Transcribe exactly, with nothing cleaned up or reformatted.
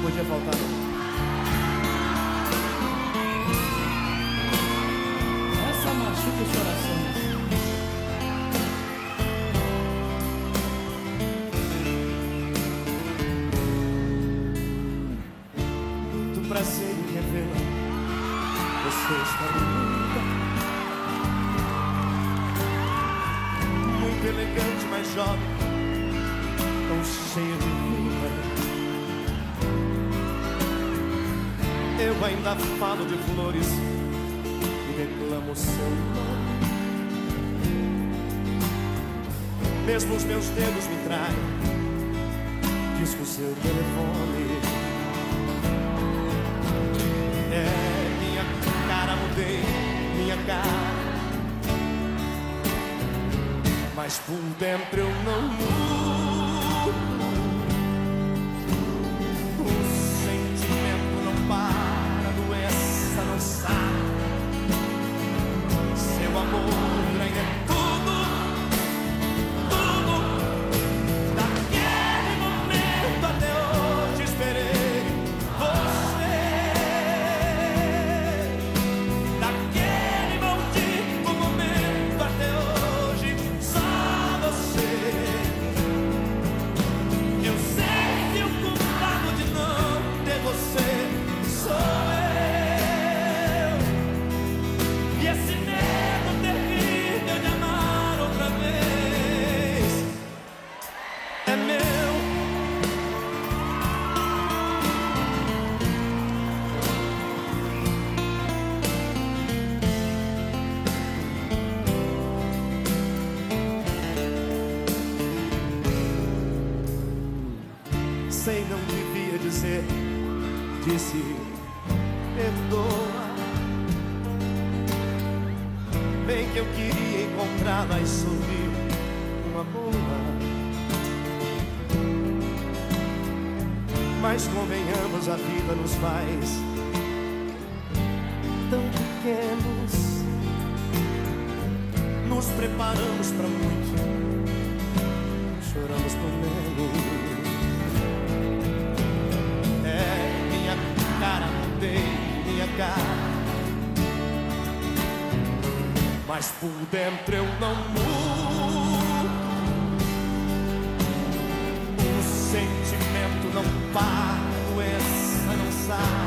podia faltar. Essa machuca os corações. Muito prazer em revê-la. Você está linda, muito elegante, mas jovem, tão cheia de vida. Eu ainda falo de flores e reclamo seu nome. Mesmo os meus dedos me traem, diz que o seu telefone é minha cara, mudei minha cara, mas por dentro eu não mudo. O sentimento não para, a doença não sai. Seu amor ainda é tudo, tudo. Daquele momento até hoje esperei você. Daquele maldito momento até hoje só você. Eu sei que o culpado de não ter você sou eu. E esse medo terrível de amar outra vez é meu. Sei, não devia dizer, disse perdoa. Bem que eu queria encontrá-la e sorrir uma boa. Mas convenhamos, a vida nos faz tão pequenos. Nos preparamos pra muito, choramos por menos. É minha cara, mudei minha cara, mas por dentro eu não mudo. O sentimento não para, a doença não sai.